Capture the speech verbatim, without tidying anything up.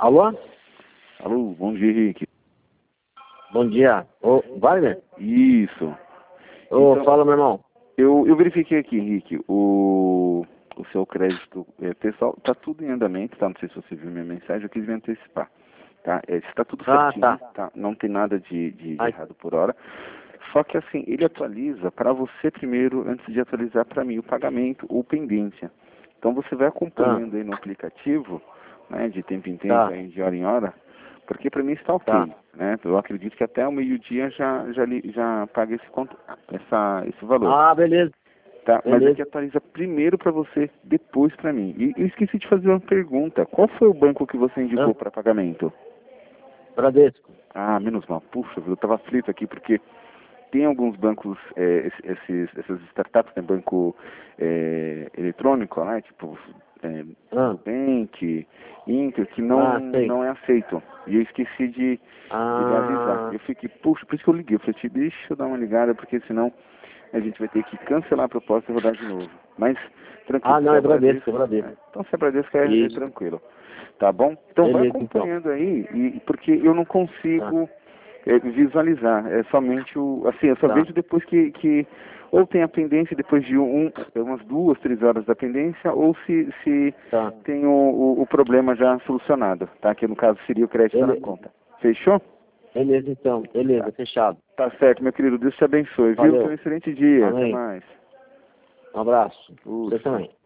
Alô? Alô, bom dia, Henrique. Bom dia. Ô, Wagner? Isso. Ô, Então, fala, meu irmão. Eu, eu verifiquei aqui, Henrique, o, o seu crédito é, pessoal está tudo em andamento, tá? Não sei se você viu minha mensagem, eu quis me antecipar. Tá? É, está tudo Ah, certinho, tá. tá? Não tem nada de, de, de Ai. errado por hora. Só que assim, ele atualiza para você primeiro, antes de atualizar para mim o pagamento ou pendência. Então você vai Ah, acompanhando aí no aplicativo, né, de tempo em tempo, tá, aí, de hora em hora, porque para mim está tá. ok, né? Eu acredito que até o meio-dia já, já, li- já paga esse, cont- essa, esse valor. Ah, beleza. Tá, mas é que Beleza. atualiza primeiro para você, depois para mim. E eu esqueci de fazer uma pergunta. Qual foi o banco que você indicou Ah, para pagamento? Bradesco. Ah, menos mal. Puxa, eu estava aflito aqui porque tem alguns bancos, é, esse- esses, essas startups, né, banco é, eletrônico, né, tipo é, Ah, Nubank, Inter, que não, ah, sei. não é aceito. E eu esqueci de, de lhe avisar. Ah, Eu fiquei, puxa, por isso que eu liguei. Eu falei, deixa eu dar uma ligada, porque senão a gente vai ter que cancelar a proposta e rodar de novo. Mas, tranquilo, ah, se não, é é Bradesco, é Bradesco, Bradesco. é. Então se é Bradesco é, é Isso. tranquilo. Tá bom? Então vai Beleza, então. acompanhando aí, e, porque eu não Tá, consigo é, visualizar. É somente o. Assim, eu só tá. vejo depois que, que ou tem a pendência depois de um, umas duas, três horas da pendência, ou se, se Tá. tem o, o, o problema já solucionado, tá? Que no caso seria o crédito na Beleza, conta. Fechou? beleza então. Tá. Beleza, fechado. Tá certo, meu querido. Deus te abençoe, viu? Tenha um Valeu. excelente dia. Até Amém. mais. Um abraço. Uh, Você tchau. também.